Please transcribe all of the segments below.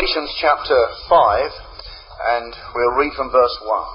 Galatians chapter 5, and we'll read from verse 1.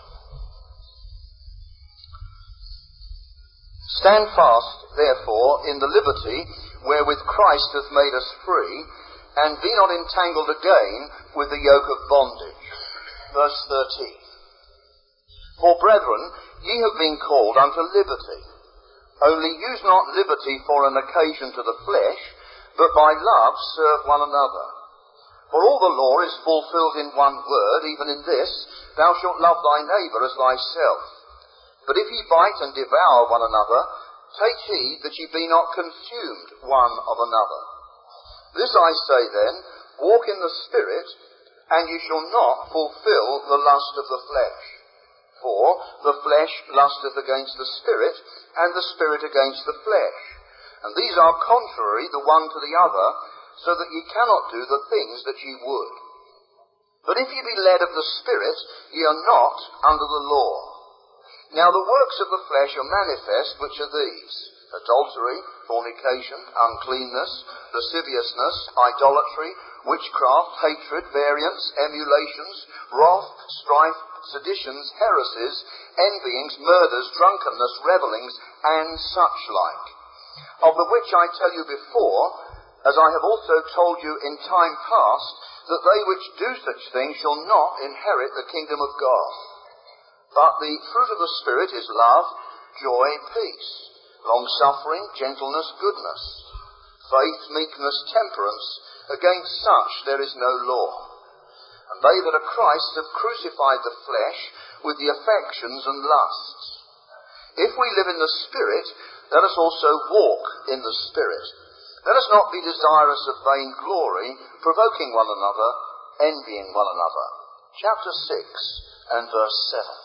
Stand fast, therefore, in the liberty wherewith Christ hath made us free, and be not entangled again with the yoke of bondage. Verse 13. For brethren, ye have been called unto liberty. Only use not liberty for an occasion to the flesh, but by love serve one another. For all the law is fulfilled in one word, even in this, thou shalt love thy neighbour as thyself. But if ye bite and devour one another, take heed that ye be not consumed one of another. This I say then, walk in the Spirit, and ye shall not fulfil the lust of the flesh. For the flesh lusteth against the Spirit, and the Spirit against the flesh. And these are contrary the one to the other, so that ye cannot do the things that ye would. But if ye be led of the Spirit, ye are not under the law. Now the works of the flesh are manifest, which are these: adultery, fornication, uncleanness, lasciviousness, idolatry, witchcraft, hatred, variance, emulations, wrath, strife, seditions, heresies, envyings, murders, drunkenness, revellings, and such like. Of the which I tell you before, as I have also told you in time past, that they which do such things shall not inherit the kingdom of God. But the fruit of the Spirit is love, joy, peace, long-suffering, gentleness, goodness, faith, meekness, temperance. Against such there is no law. And they that are Christ have crucified the flesh with the affections and lusts. If we live in the Spirit, let us also walk in the Spirit. Let us not be desirous of vain glory, provoking one another, envying one another. Chapter 6 and verse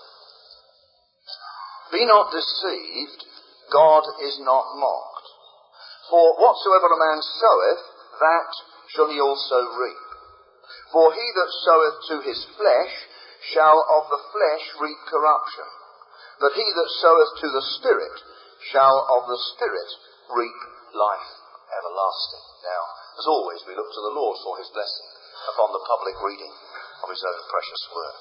7. Be not deceived, God is not mocked. For whatsoever a man soweth, that shall he also reap. For he that soweth to his flesh shall of the flesh reap corruption. But he that soweth to the Spirit shall of the Spirit reap life everlasting. Now, as always, we look to the Lord for his blessing upon the public reading of his own precious word.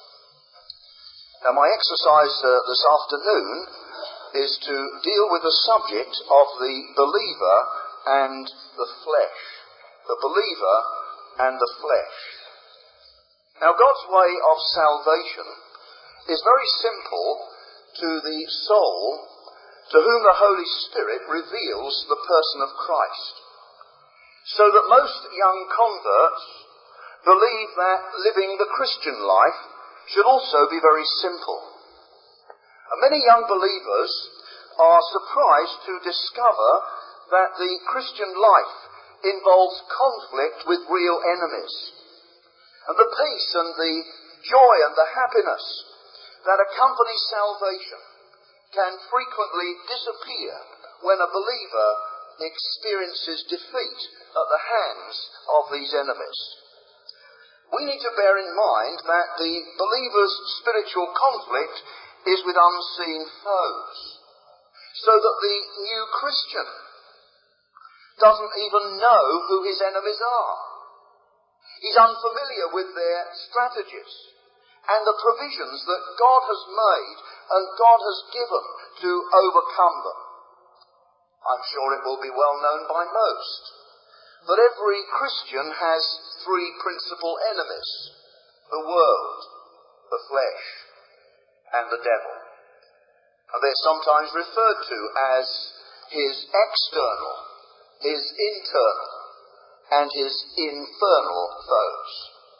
Now, my exercise this afternoon is to deal with the subject of the believer and the flesh. The believer and the flesh. Now, God's way of salvation is very simple to the soul to whom the Holy Spirit reveals the person of Christ. So that most young converts believe that living the Christian life should also be very simple. And many young believers are surprised to discover that the Christian life involves conflict with real enemies. And the peace and the joy and the happiness that accompany salvation can frequently disappear when a believer experiences defeat at the hands of these enemies. We need to bear in mind that the believer's spiritual conflict is with unseen foes, so that the new Christian doesn't even know who his enemies are. He's unfamiliar with their strategies and the provisions that God has made and God has given to overcome them. I'm sure it will be well known by most that every Christian has three principal enemies: the world, the flesh, and the devil. And they're sometimes referred to as his external, his internal, and his infernal foes.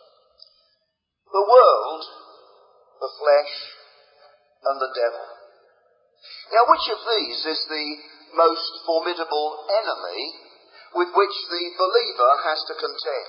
The world, the flesh, and the devil. Now, which of these is the most formidable enemy with which the believer has to contend?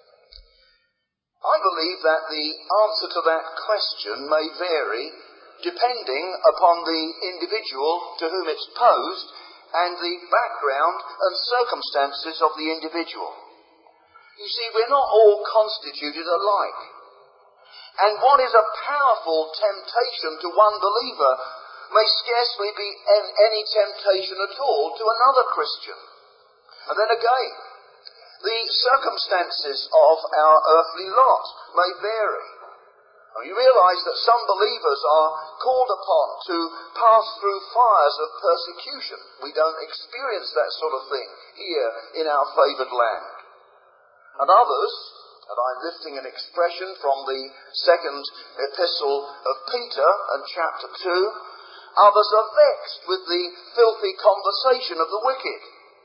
I believe that the answer to that question may vary depending upon the individual to whom it's posed and the background and circumstances of the individual. You see, we're not all constituted alike. And what is a powerful temptation to one believer may scarcely be any temptation at all to another Christian. And then again, The circumstances of our earthly lot may vary. You realise that some believers are called upon to pass through fires of persecution. We don't experience that sort of thing here in our favoured land. And others, and I'm lifting an expression from the second epistle of Peter and chapter 2, others are vexed with the filthy conversation of the wicked.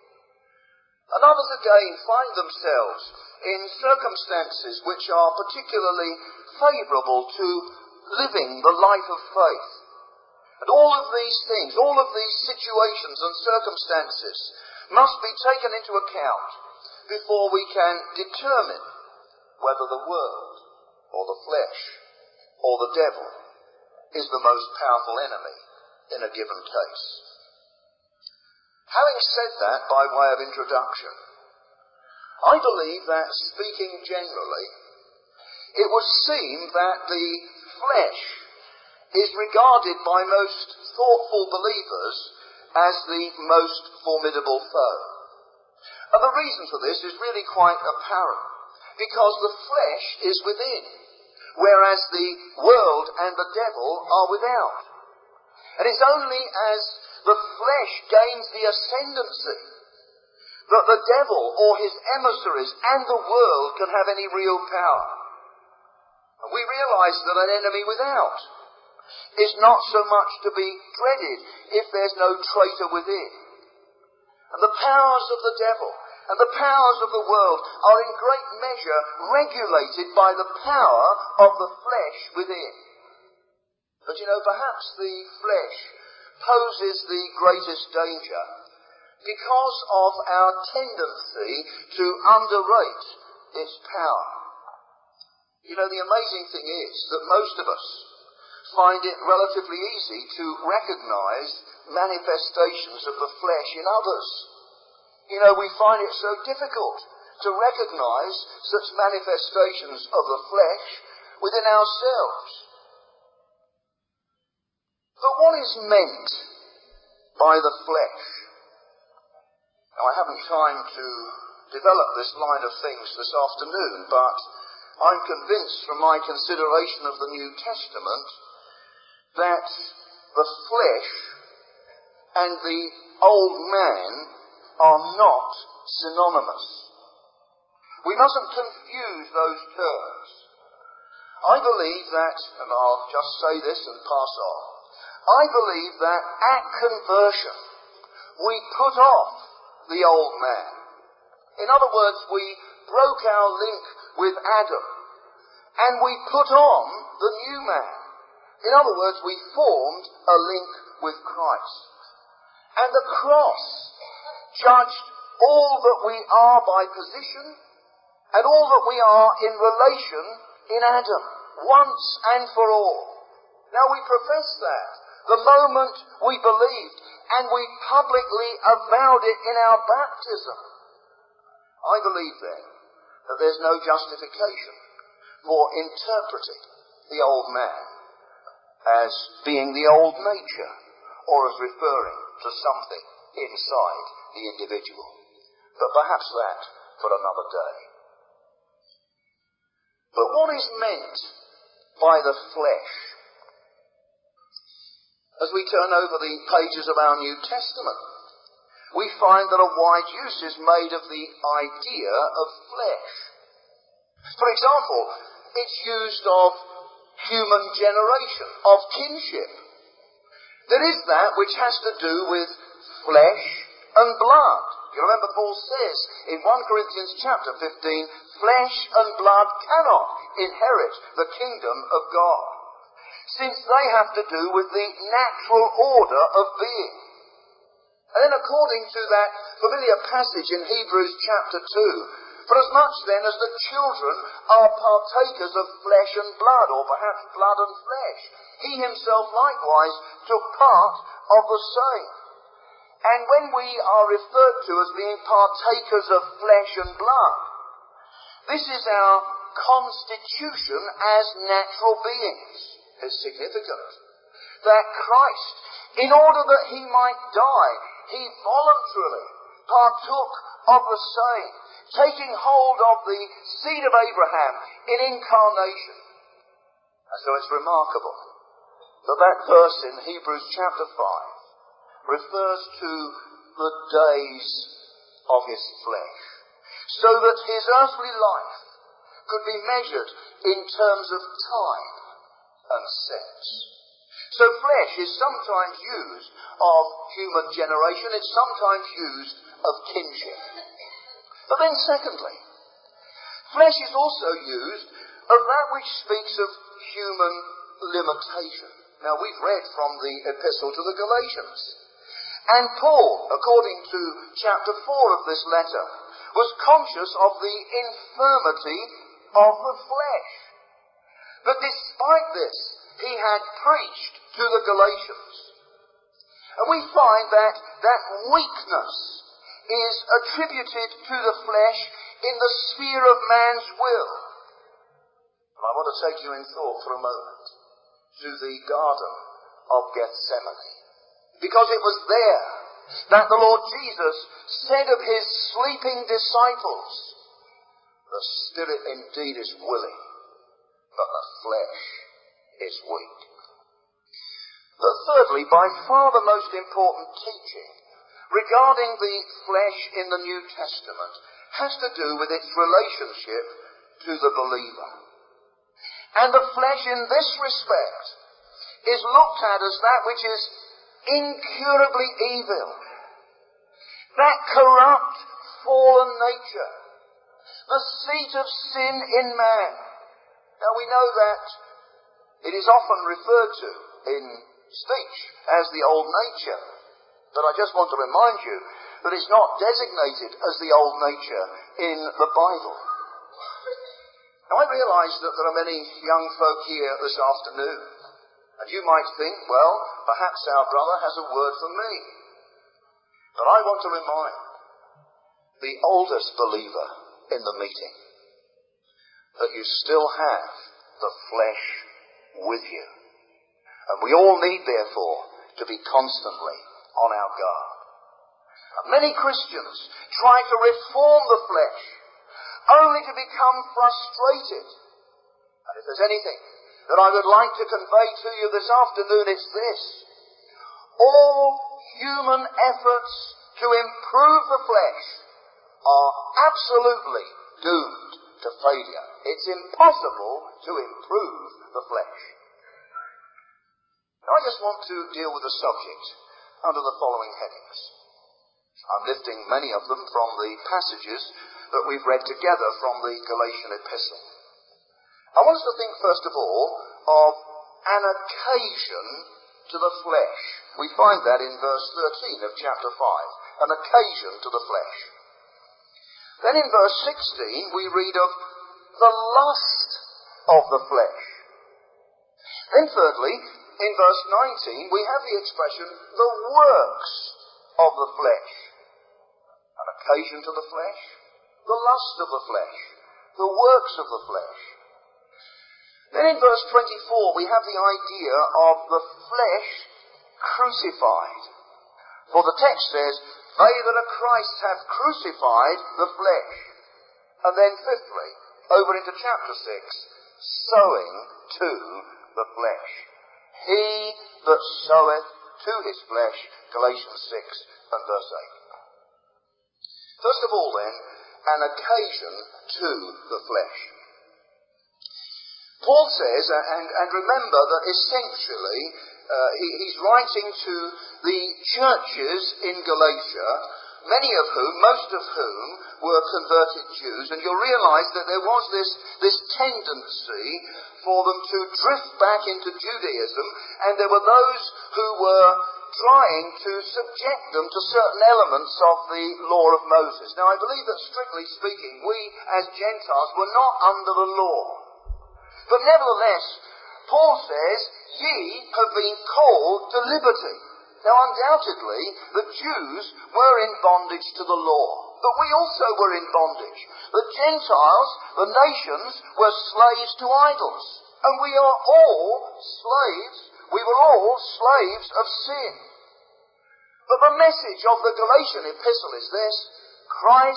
And others again find themselves in circumstances which are particularly favourable to living the life of faith. And all of these things, all of these situations and circumstances must be taken into account before we can determine whether the world or the flesh or the devil is the most powerful enemy in a given case. Having said that by way of introduction, I believe that, speaking generally, it would seem that the flesh is regarded by most thoughtful believers as the most formidable foe. And the reason for this is really quite apparent, because the flesh is within, whereas the world and the devil are without. And it's only as the flesh gains the ascendancy that the devil or his emissaries and the world can have any real power. And we realise that an enemy without is not so much to be dreaded if there's no traitor within. And the powers of the devil and the powers of the world are in great measure regulated by the power of the flesh within. But perhaps the flesh poses the greatest danger because of our tendency to underrate its power. The amazing thing is that most of us find it relatively easy to recognise manifestations of the flesh in others. We find it so difficult to recognise such manifestations of the flesh within ourselves. But what is meant by the flesh? Now, I haven't time to develop this line of things this afternoon, but I'm convinced from my consideration of the New Testament that the flesh and the old man are not synonymous. We mustn't confuse those terms. I believe that, and I'll just say this and pass on, I believe that at conversion we put off the old man. In other words, we broke our link with Adam and we put on the new man. In other words, we formed a link with Christ. And the cross judged all that we are by position and all that we are in relation in Adam, once and for all. Now we profess that the moment we believed, and we publicly avowed it in our baptism. I believe then that there's no justification for interpreting the old man as being the old nature or as referring to something inside the individual. But perhaps that for another day. But what is meant by the flesh? As we turn over the pages of our New Testament, we find that a wide use is made of the idea of flesh. For example, it's used of human generation, of kinship. There is that which has to do with flesh and blood. You remember Paul says in 1 Corinthians chapter 15, flesh and blood cannot inherit the kingdom of God, since they have to do with the natural order of being. And then according to that familiar passage in Hebrews chapter 2, for as much then as the children are partakers of flesh and blood, or perhaps blood and flesh, he himself likewise took part of the same. And when we are referred to as being partakers of flesh and blood, this is our constitution as natural beings. Is significant that Christ, in order that he might die, he voluntarily partook of the same, taking hold of the seed of Abraham in incarnation. And so it's remarkable that that verse in Hebrews chapter 5 refers to the days of his flesh, so that his earthly life could be measured in terms of time and sense. So flesh is sometimes used of human generation, it's sometimes used of kinship. But then secondly, flesh is also used of that which speaks of human limitation. Now we've read from the epistle to the Galatians. And Paul, according to chapter 4 of this letter, was conscious of the infirmity of the flesh. But despite this, he had preached to the Galatians. And we find that weakness is attributed to the flesh in the sphere of man's will. And I want to take you in thought for a moment to the Garden of Gethsemane. Because it was there that the Lord Jesus said of his sleeping disciples, "The spirit indeed is willing, but the flesh is weak." But thirdly, by far the most important teaching regarding the flesh in the New Testament has to do with its relationship to the believer. And the flesh in this respect is looked at as that which is incurably evil, that corrupt, fallen nature, the seat of sin in man. Now we know that it is often referred to in speech as the old nature, but I just want to remind you that it's not designated as the old nature in the Bible. Now I realise that there are many young folk here this afternoon, and you might think, well, perhaps our brother has a word for me. But I want to remind the oldest believer in the meeting that you still have the flesh with you. And we all need, therefore, to be constantly on our guard. And many Christians try to reform the flesh, only to become frustrated. And if there's anything that I would like to convey to you this afternoon, it's this: all human efforts to improve the flesh are absolutely doomed to failure. It's impossible to improve the flesh. Now I just want to deal with the subject under the following headings. I'm lifting many of them from the passages that we've read together from the Galatian epistle. I want us to think first of all of an occasion to the flesh. We find that in verse 13 of chapter 5, an occasion to the flesh. Then in verse 16 we read of the lust of the flesh. Then thirdly, in verse 19 we have the expression, the works of the flesh. An occasion to the flesh, the lust of the flesh, the works of the flesh. Then in verse 24 we have the idea of the flesh crucified. For the text says, they that are Christ have crucified the flesh. And then fifthly, over into chapter 6, sowing to the flesh. He that soweth to his flesh, Galatians 6 and verse 8. First of all then, an occasion to the flesh. Paul says, and remember that essentially he's writing to the churches in Galatia, many of whom, most of whom, were converted Jews, and you'll realise that there was this tendency for them to drift back into Judaism, and there were those who were trying to subject them to certain elements of the law of Moses. Now I believe that strictly speaking, we as Gentiles were not under the law. But nevertheless, Paul says, ye have been called to liberty. Now undoubtedly, the Jews were in bondage to the law, but we also were in bondage. The Gentiles, the nations, were slaves to idols, and we are all slaves. We were all slaves of sin. But the message of the Galatian epistle is this: Christ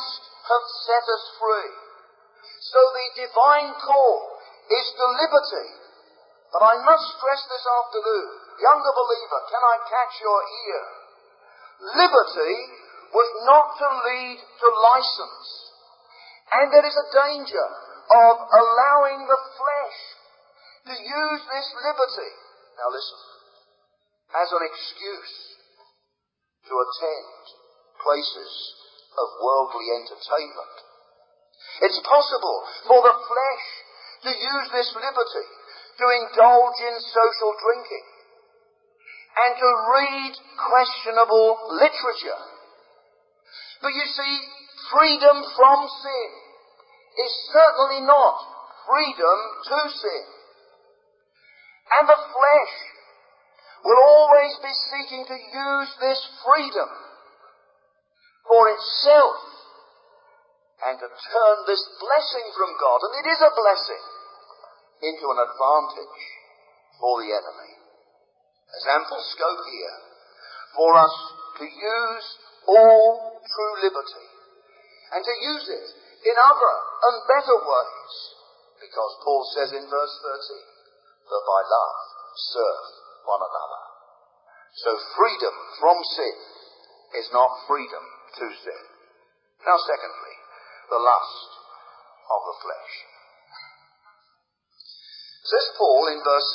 hath set us free. So the divine call is to liberty. But I must stress this afternoon, younger believer, can I catch your ear? Liberty was not to lead to license. And there is a danger of allowing the flesh to use this liberty, now listen, as an excuse to attend places of worldly entertainment. It's possible for the flesh to use this liberty to indulge in social drinking and to read questionable literature. But you see, freedom from sin is certainly not freedom to sin. And the flesh will always be seeking to use this freedom for itself and to turn this blessing from God, and it is a blessing, into an advantage for the enemy. There's ample scope here for us to use all true liberty and to use it in other and better ways, because Paul says in verse 13 that by love serve one another. So freedom from sin is not freedom to sin. Now secondly, the lust of the flesh. Says Paul in verse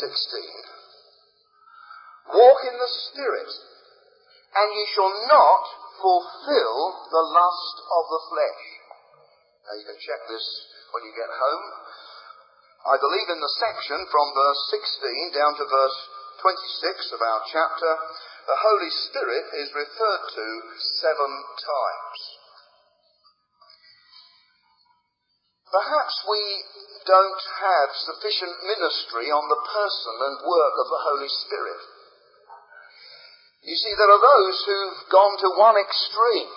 16, walk in the Spirit, and ye shall not fulfill the lust of the flesh. Now you can check this when you get home. I believe in the section from verse 16 down to verse 26 of our chapter, the Holy Spirit is referred to 7 times. Perhaps we don't have sufficient ministry on the person and work of the Holy Spirit. You see, there are those who've gone to one extreme.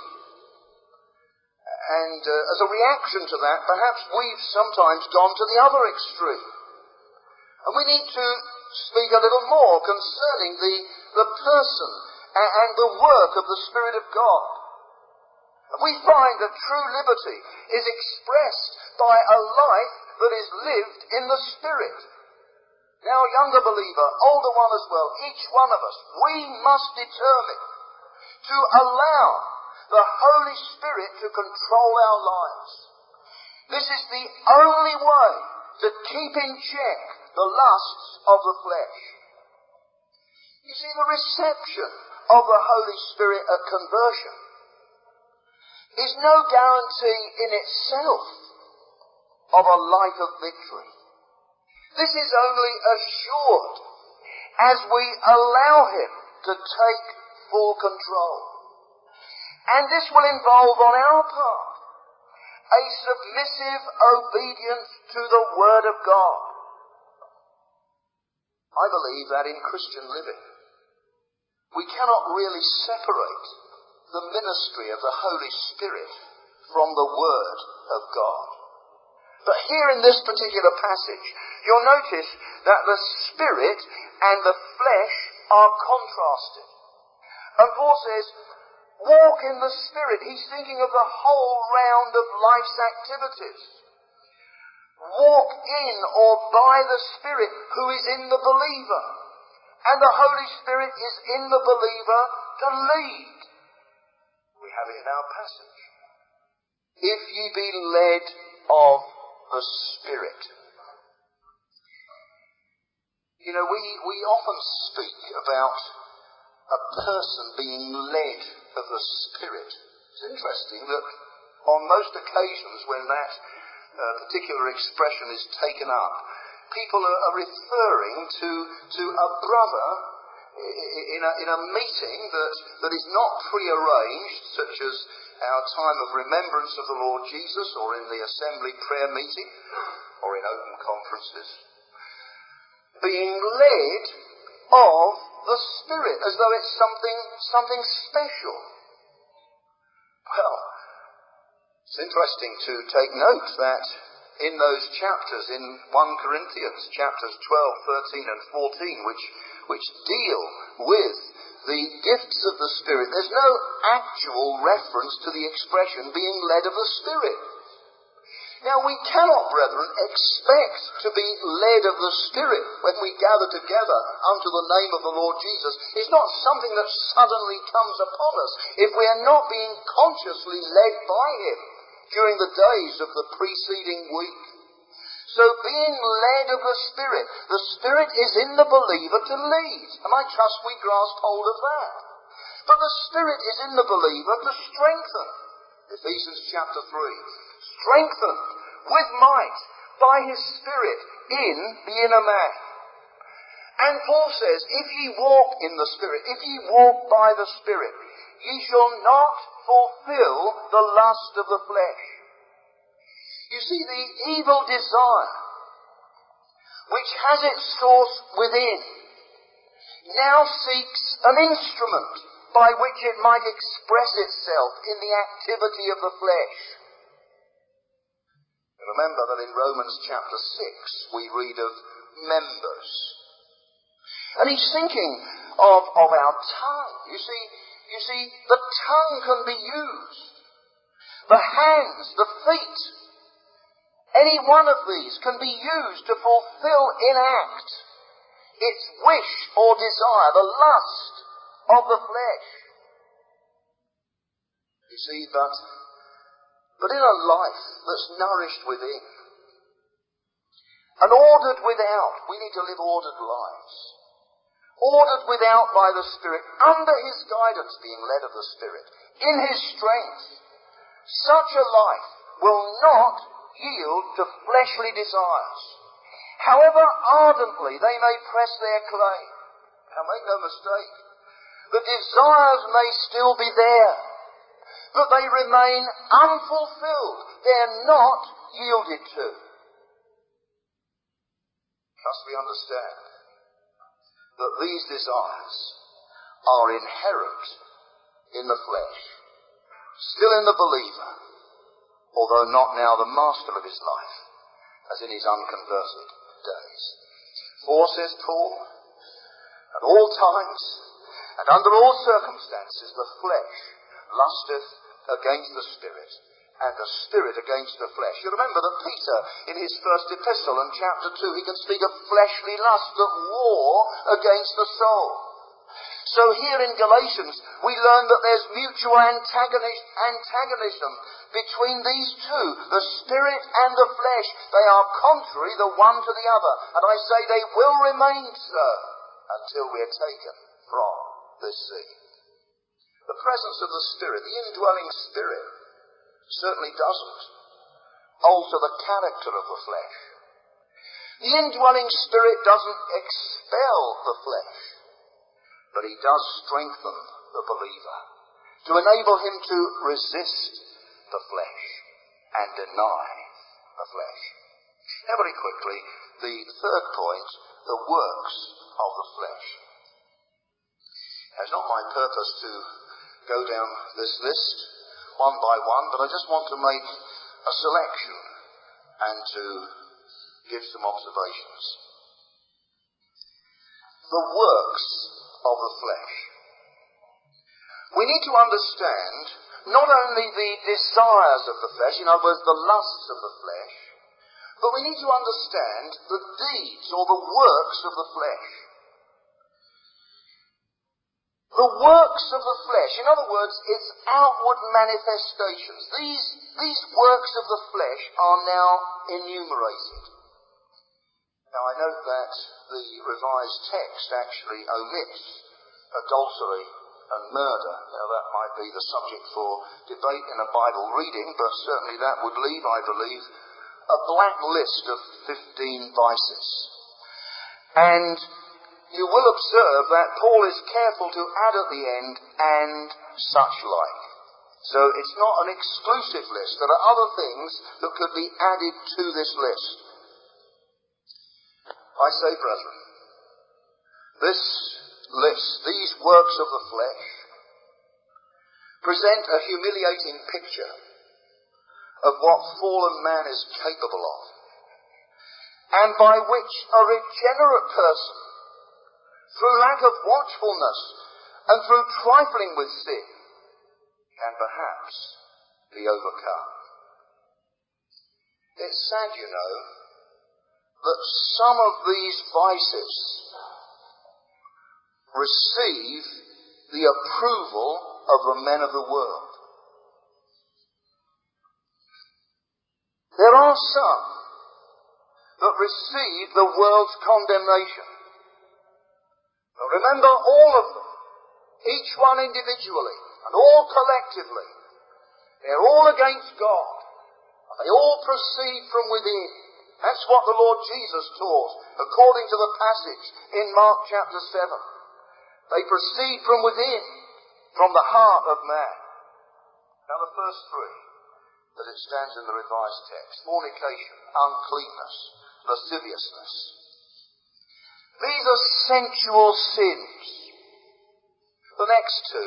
And as a reaction to that, perhaps we've sometimes gone to the other extreme. And we need to speak a little more concerning the person and the work of the Spirit of God. And we find that true liberty is expressed by a life that is lived in the Spirit. Now, younger believer, older one as well, each one of us, we must determine to allow the Holy Spirit to control our lives. This is the only way to keep in check the lusts of the flesh. You see, the reception of the Holy Spirit at conversion is no guarantee in itself of a life of victory. This is only assured as we allow Him to take full control. And this will involve on our part a submissive obedience to the Word of God. I believe that in Christian living, we cannot really separate the ministry of the Holy Spirit from the Word of God. But here in this particular passage, you'll notice that the Spirit and the flesh are contrasted. And Paul says, walk in the Spirit. He's thinking of the whole round of life's activities. Walk in or by the Spirit who is in the believer. And the Holy Spirit is in the believer to lead. We have it in our passage. If ye be led of the Spirit. You know, we often speak about a person being led of the Spirit. It's interesting that on most occasions when that particular expression is taken up, people are referring to a brother in a meeting that is not prearranged, such as our time of remembrance of the Lord Jesus, or in the assembly prayer meeting, or in open conferences, being led of the Spirit, as though it's something special. Well, it's interesting to take note that in those chapters, in 1 Corinthians, chapters 12, 13 and 14, which deal with the gifts of the Spirit, there's no actual reference to the expression being led of the Spirit. Now, we cannot, brethren, expect to be led of the Spirit when we gather together unto the name of the Lord Jesus. It's not something that suddenly comes upon us if we are not being consciously led by Him during the days of the preceding week. So being led of the Spirit is in the believer to lead. And I trust we grasp hold of that. But the Spirit is in the believer to strengthen. Ephesians chapter 3. Strengthened with might by His Spirit in the inner man. And Paul says, if ye walk in the Spirit, if ye walk by the Spirit, ye shall not fulfill the lust of the flesh. You see, the evil desire, which has its source within, now seeks an instrument by which it might express itself in the activity of the flesh. Remember that in Romans chapter 6 we read of members. And he's thinking of our tongue. You see, the tongue can be used. The hands, the feet, any one of these can be used to fulfill in act its wish or desire, the lust of the flesh. You see, but in a life that's nourished within and ordered without, we need to live ordered lives. Ordered without by the Spirit, under His guidance, being led of the Spirit, in His strength. Such a life will not yield to fleshly desires, however ardently they may press their claim. Now make no mistake, the desires may still be there, but they remain unfulfilled. They're not yielded to. Thus we understand that these desires are inherent in the flesh, still in the believer, although not now the master of his life, as in his unconverted days. For, says Paul, at all times and under all circumstances the flesh lusteth against the Spirit, and the Spirit against the flesh. You remember that Peter, in his first epistle in chapter 2, he can speak of fleshly lust that war against the soul. So here in Galatians, we learn that there's mutual antagonism between these two, the Spirit and the flesh. They are contrary the one to the other, and I say they will remain so until we are taken from this sea. The presence of the Spirit, the indwelling Spirit, certainly doesn't alter the character of the flesh. The indwelling Spirit doesn't expel the flesh, but He does strengthen the believer to enable him to resist the flesh and deny the flesh. Now very quickly, the third point, the works of the flesh. It's not my purpose to go down this list one by one, but I just want to make a selection and to give some observations. The works of the flesh. We need to understand not only the desires of the flesh, in other words, the lusts of the flesh, but we need to understand the deeds or the works of the flesh. The works of the flesh, in other words, its outward manifestations. These works of the flesh are now enumerated. Now I note that the revised text actually omits adultery and murder. Now that might be the subject for debate in a Bible reading, but certainly that would leave, I believe, a blank list of 15 vices. And you will observe that Paul is careful to add at the end, and such like. So it's not an exclusive list. There are other things that could be added to this list. I say, brethren, this list, these works of the flesh, present a humiliating picture of what fallen man is capable of, and by which a regenerate person, through lack of watchfulness and through trifling with sin can perhaps be overcome. It's sad, you know, that some of these vices receive the approval of the men of the world. There are some that receive the world's condemnation. Now remember, all of them, each one individually and all collectively, they're all against God. And they all proceed from within. That's what the Lord Jesus taught, according to the passage in Mark chapter 7. They proceed from within, from the heart of man. Now the first three, as it stands in the revised text: fornication, uncleanness, lasciviousness. These are sensual sins. The next two,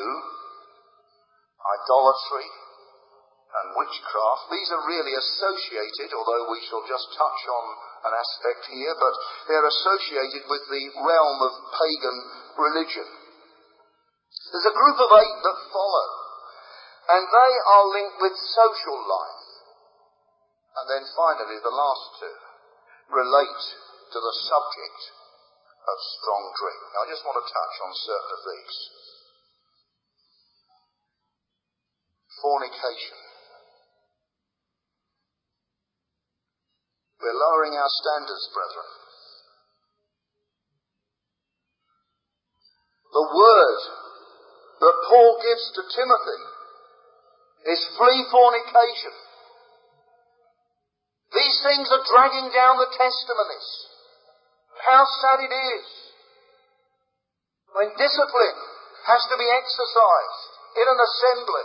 idolatry and witchcraft, these are really associated, although we shall just touch on an aspect here, but they're associated with the realm of pagan religion. There's a group of 8 that follow, and they are linked with social life. And then finally, the last two relate to the subject of strong drink. Now, I just want to touch on certain of these. Fornication. We're lowering our standards, brethren. The word that Paul gives to Timothy is flee fornication. These things are dragging down the testimonies. How sad it is when discipline has to be exercised in an assembly.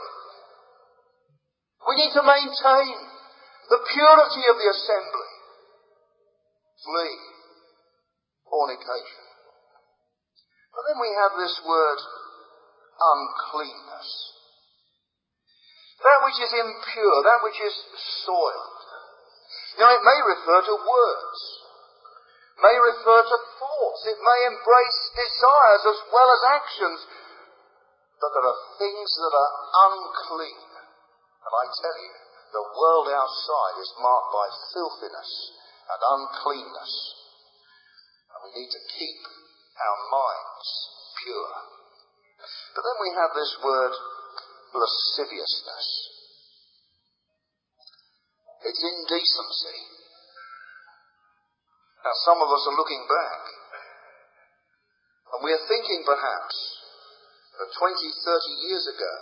We need to maintain the purity of the assembly. Flee fornication. But then we have this word uncleanness. That which is impure, that which is soiled. Now it may refer to words, may refer to thoughts, it may embrace desires as well as actions, but there are things that are unclean. And I tell you, the world outside is marked by filthiness and uncleanness. And we need to keep our minds pure. But then we have this word lasciviousness. It's indecency. Now some of us are looking back, and we are thinking perhaps that 20, 30 years ago,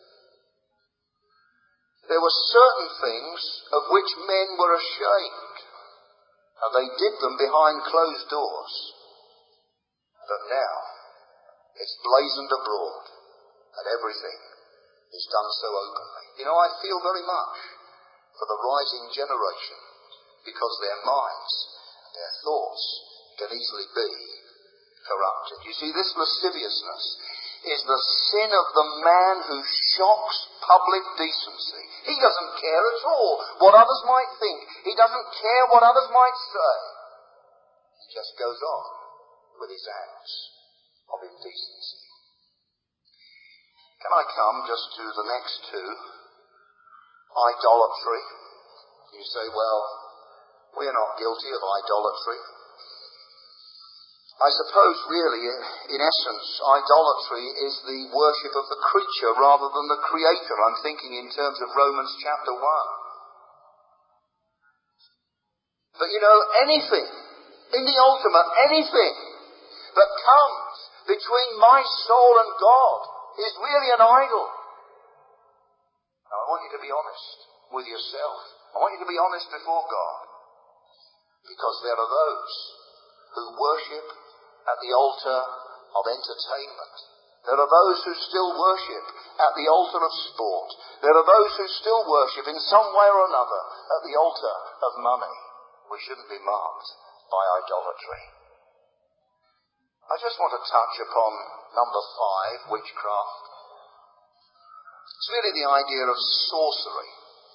there were certain things of which men were ashamed, and they did them behind closed doors. But now, it's blazoned abroad, and everything is done so openly. You know, I feel very much for the rising generation, because their minds, their thoughts can easily be corrupted. You see, this lasciviousness is the sin of the man who shocks public decency. He doesn't care at all what others might think. He doesn't care what others might say. He just goes on with his acts of indecency. Can I come just to the next two? Idolatry. You say, well, we're not guilty of idolatry. I suppose really, in essence, idolatry is the worship of the creature rather than the Creator. I'm thinking in terms of Romans chapter 1. But you know, anything, in the ultimate, anything that comes between my soul and God is really an idol. Now I want you to be honest with yourself. I want you to be honest before God. Because there are those who worship at the altar of entertainment. There are those who still worship at the altar of sport. There are those who still worship in some way or another at the altar of money. We shouldn't be marked by idolatry. I just want to touch upon number 5, witchcraft. It's really the idea of sorcery.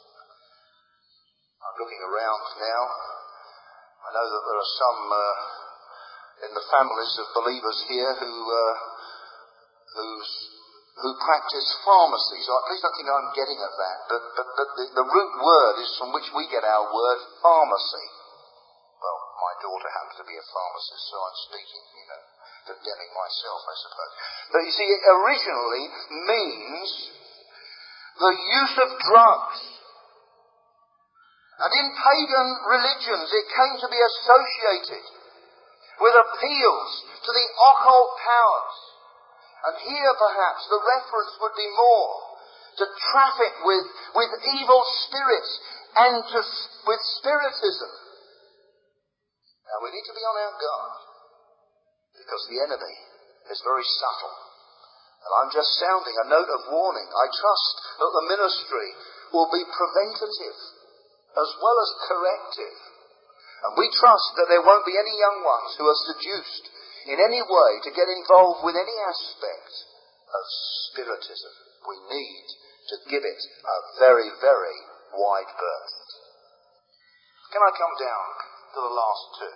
I'm looking around now. I know that there are some in the families of believers here who who practice pharmacy. So please don't think I'm getting at that, but the root word is from which we get our word pharmacy. Well, my daughter happens to be a pharmacist, so I'm speaking, condemning myself, I suppose. But you see, it originally means the use of drugs. And in pagan religions, it came to be associated with appeals to the occult powers. And here, perhaps, the reference would be more to traffic with evil spirits and with spiritism. Now, we need to be on our guard, because the enemy is very subtle. And I'm just sounding a note of warning. I trust that the ministry will be preventative as well as corrective. And we trust that there won't be any young ones who are seduced in any way to get involved with any aspect of spiritism. We need to give it a very, very wide berth. Can I come down to the last two?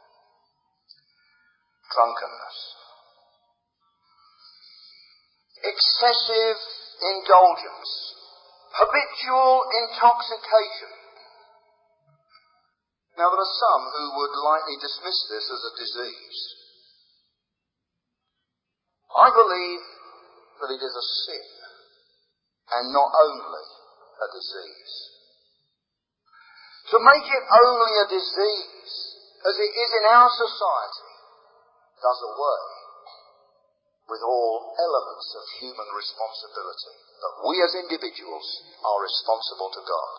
Drunkenness. Excessive indulgence. Habitual intoxication. Now, there are some who would lightly dismiss this as a disease. I believe that it is a sin, and not only a disease. To make it only a disease, as it is in our society, does away with all elements of human responsibility. But we as individuals are responsible to God.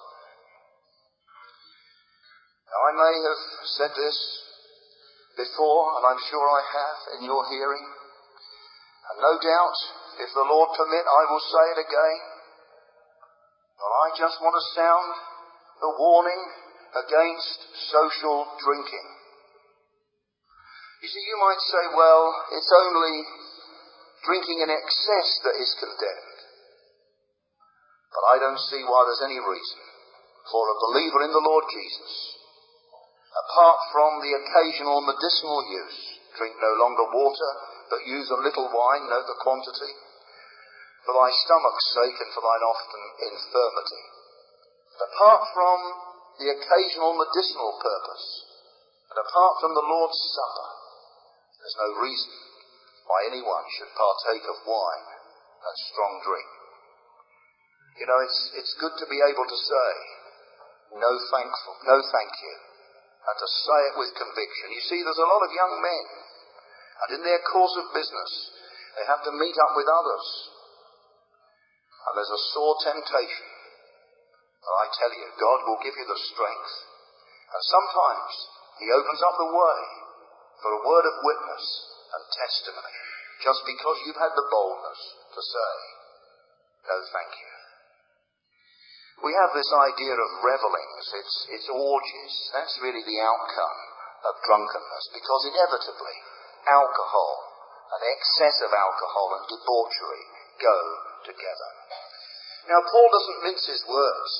Now, I may have said this before, and I'm sure I have in your hearing. And no doubt, if the Lord permit, I will say it again. But I just want to sound the warning against social drinking. You see, you might say, well, it's only drinking in excess that is condemned. But I don't see why there's any reason for a believer in the Lord Jesus, apart from the occasional medicinal use, drink no longer water, but use a little wine, note the quantity, for thy stomach's sake and for thine often infirmity. But apart from the occasional medicinal purpose, and apart from the Lord's Supper, there's no reason why anyone should partake of wine and strong drink. You know, it's good to be able to say, no thank you, and to say it with conviction. You see, there's a lot of young men, and in their course of business, they have to meet up with others. And there's a sore temptation. But I tell you, God will give you the strength. And sometimes He opens up the way for a word of witness and testimony, just because you've had the boldness to say, no thank you. We have this idea of revellings, it's orgies. That's really the outcome of drunkenness, because inevitably alcohol and excess of alcohol and debauchery go together. Now, Paul doesn't mince his words.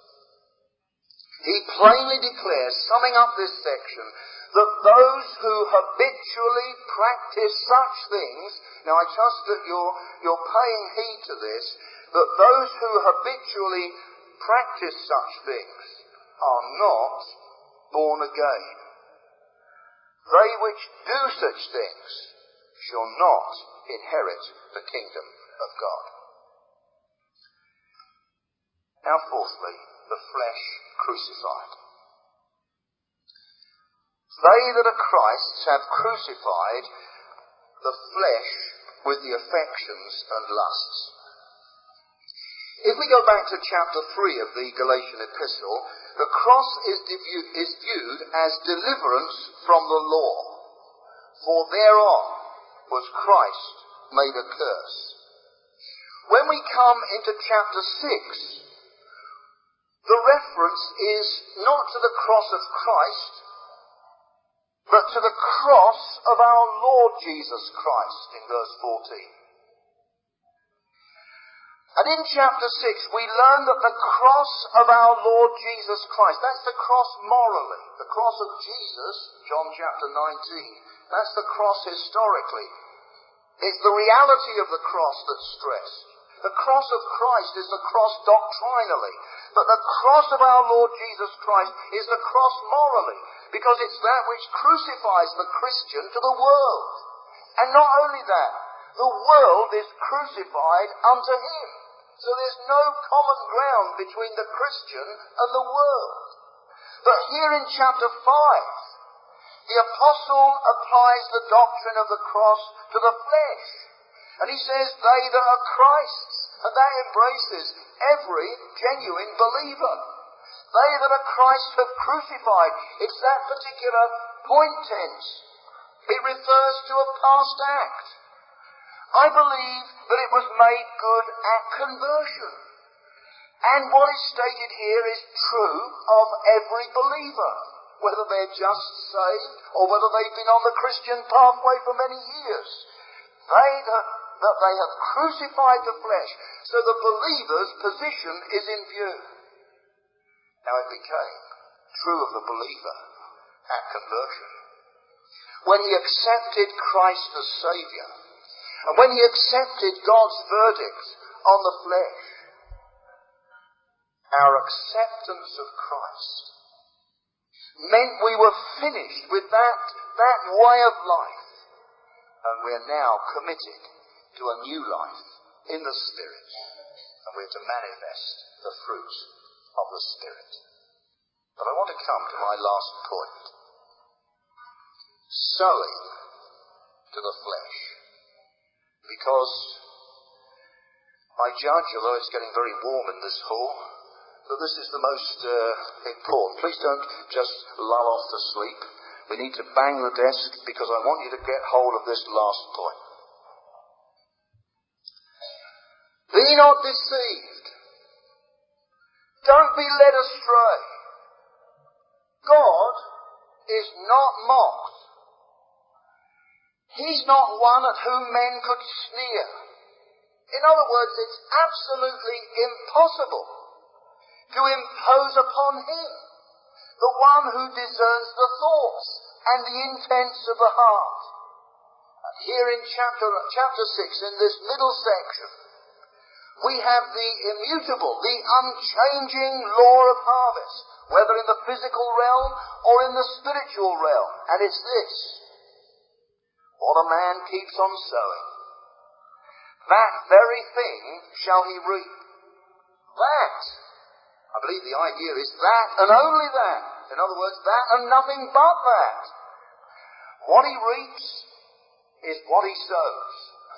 He plainly declares, summing up this section, that those who habitually practice such things, now I trust that you're paying heed to this, that those who habitually practice such things are not born again. They which do such things shall not inherit the kingdom of God. Now, fourthly, the flesh crucified. They that are Christ's have crucified the flesh with the affections and lusts. If we go back to chapter 3 of the Galatian epistle, the cross is viewed as deliverance from the law, for thereon was Christ made a curse. When we come into chapter 6, the reference is not to the cross of Christ, but to the cross of our Lord Jesus Christ in verse 14. And in chapter 6, we learn that the cross of our Lord Jesus Christ, that's the cross morally. The cross of Jesus, John chapter 19, that's the cross historically. It's the reality of the cross that's stressed. The cross of Christ is the cross doctrinally, but the cross of our Lord Jesus Christ is the cross morally, because it's that which crucifies the Christian to the world. And not only that, the world is crucified unto him. So there's no common ground between the Christian and the world. But here in chapter 5, the apostle applies the doctrine of the cross to the flesh. And he says, they that are Christ's, and that embraces every genuine believer. They that are Christ have crucified. It's that particular point tense. It refers to a past act. I believe that it was made good at conversion. And what is stated here is true of every believer, whether they're just saved or whether they've been on the Christian pathway for many years. That they have crucified the flesh, so the believer's position is in view. Now it became true of the believer at conversion. When he accepted Christ as Saviour, and when he accepted God's verdict on the flesh, our acceptance of Christ meant we were finished with that way of life, and we're now committed to a new life in the Spirit, and we're to manifest the fruit of the Spirit. But I want to come to my last point. Sowing to the flesh. Because I judge, although it's getting very warm in this hall, that this is the most important. Please don't just lull off to sleep. We need to bang the desk, because I want you to get hold of this last point. Be not deceived. Don't be led astray. God is not mocked. He's not one at whom men could sneer. In other words, it's absolutely impossible to impose upon him, the one who discerns the thoughts and the intents of the heart. And here in chapter 6, in this middle section, we have the immutable, the unchanging law of harvest, whether in the physical realm or in the spiritual realm. And it's this: what a man keeps on sowing, that very thing shall he reap. That, I believe the idea is that and only that. In other words, that and nothing but that. What he reaps is what he sows.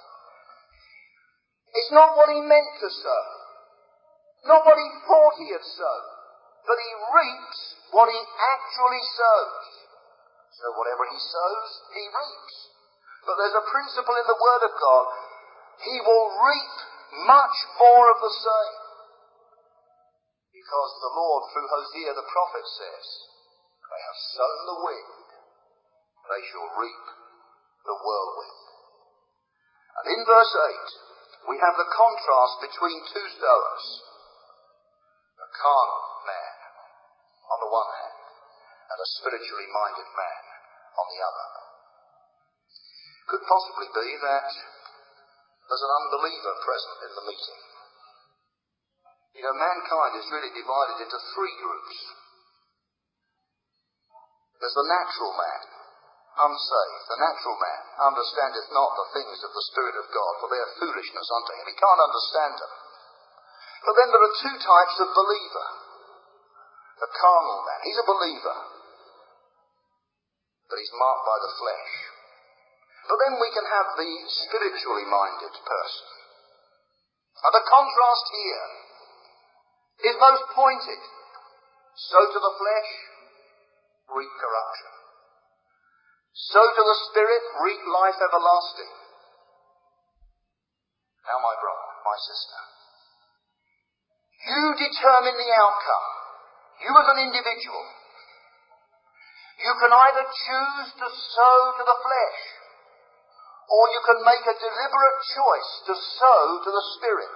It's not what he meant to sow, not what he thought he had sown, but he reaps what he actually sows. So whatever he sows, he reaps. But there's a principle in the Word of God: he will reap much more of the same. Because the Lord, through Hosea the prophet, says, they have sown the wind, they shall reap the whirlwind. And in verse 8, we have the contrast between two sowers. A carnal man on the one hand, and a spiritually minded man on the other. Could possibly be that there's an unbeliever present in the meeting. You know, mankind is really divided into three groups. There's the natural man, unsaved. The natural man understandeth not the things of the Spirit of God, for they are foolishness unto him. He can't understand them. But then there are two types of believer. The carnal man, he's a believer, but he's marked by the flesh. But then we can have the spiritually minded person. And the contrast here is most pointed. Sow to the flesh, reap corruption. Sow to the Spirit, reap life everlasting. Now, my brother, my sister, you determine the outcome. You as an individual. You can either choose to sow to the flesh, or you can make a deliberate choice to sow to the Spirit.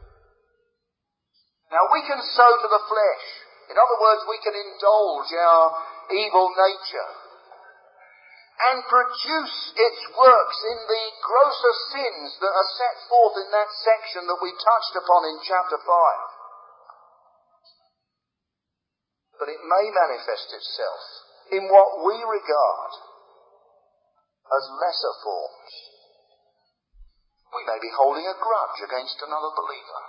Now, we can sow to the flesh. In other words, we can indulge our evil nature. and produce its works in the grosser sins that are set forth in that section that we touched upon in chapter 5. But it may manifest itself in what we regard as lesser forms. We may be holding a grudge against another believer.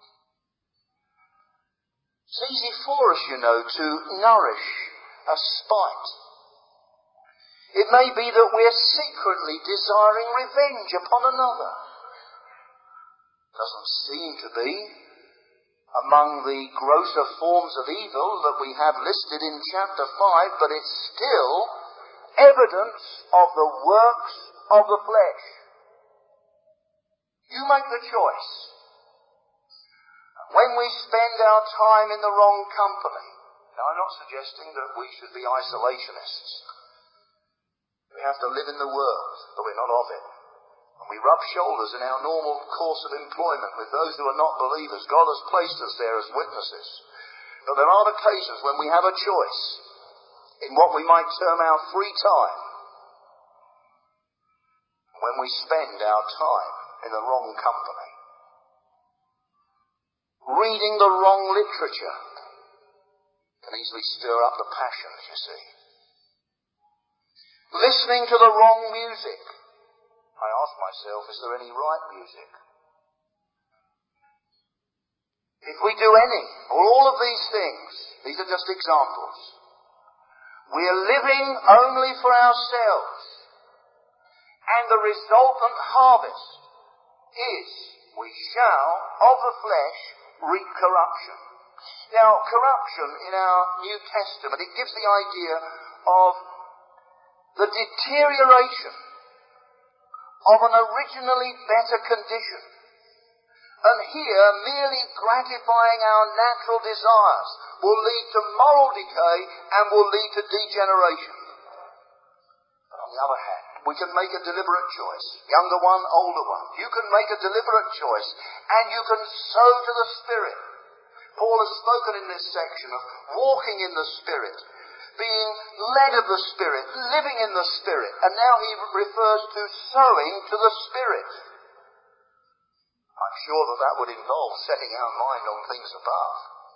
It's easy for us, to nourish a spite. It may be that we're secretly desiring revenge upon another. Doesn't seem to be among the grosser forms of evil that we have listed in chapter 5, but it's still evidence of the works of the flesh. You make the choice. When we spend our time in the wrong company, now I'm not suggesting that we should be isolationists. We have to live in the world, but we're not of it. And we rub shoulders in our normal course of employment with those who are not believers. God has placed us there as witnesses. But there are occasions when we have a choice in what we might term our free time, when we spend our time in the wrong company, reading the wrong literature can easily stir up the passions, you see. Listening to the wrong music. I ask myself, is there any right music? If we do any, or all of these things, these are just examples. We are living only for ourselves. And the resultant harvest is, we shall, of the flesh, reap corruption. Now, corruption in our New Testament, it gives the idea of the deterioration of an originally better condition. And here, merely gratifying our natural desires will lead to moral decay and will lead to degeneration. But on the other hand, we can make a deliberate choice. Younger one, older one. You can make a deliberate choice and you can sow to the Spirit. Paul has spoken in this section of walking in the Spirit, being led of the Spirit, living in the Spirit. And now he refers to sowing to the Spirit. I'm sure that would involve setting our mind on things above.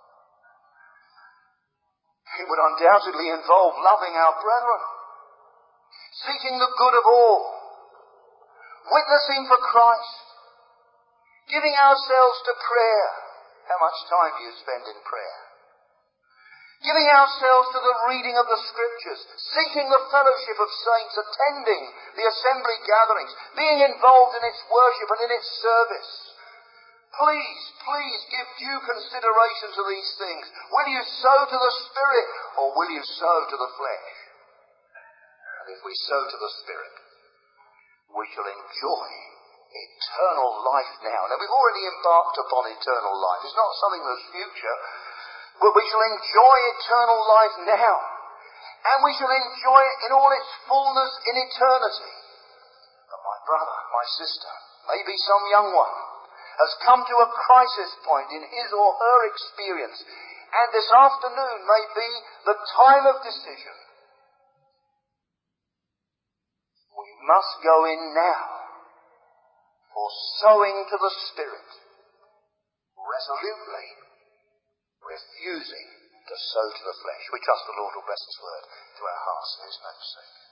It would undoubtedly involve loving our brethren, seeking the good of all, witnessing for Christ, giving ourselves to prayer. How much time do you spend in prayer? Giving ourselves to the reading of the Scriptures, seeking the fellowship of saints, attending the assembly gatherings, being involved in its worship and in its service. Please give due consideration to these things. Will you sow to the Spirit or will you sow to the flesh? And if we sow to the Spirit, we shall enjoy eternal life now. Now, we've already embarked upon eternal life. It's not something that's future. But we shall enjoy eternal life now. And we shall enjoy it in all its fullness in eternity. But my brother, my sister, maybe some young one, has come to a crisis point in his or her experience. And this afternoon may be the time of decision. We must go in now for sowing to the Spirit, resolutely refusing to sow to the flesh. We trust the Lord will bless His word to our hearts for His name's sake.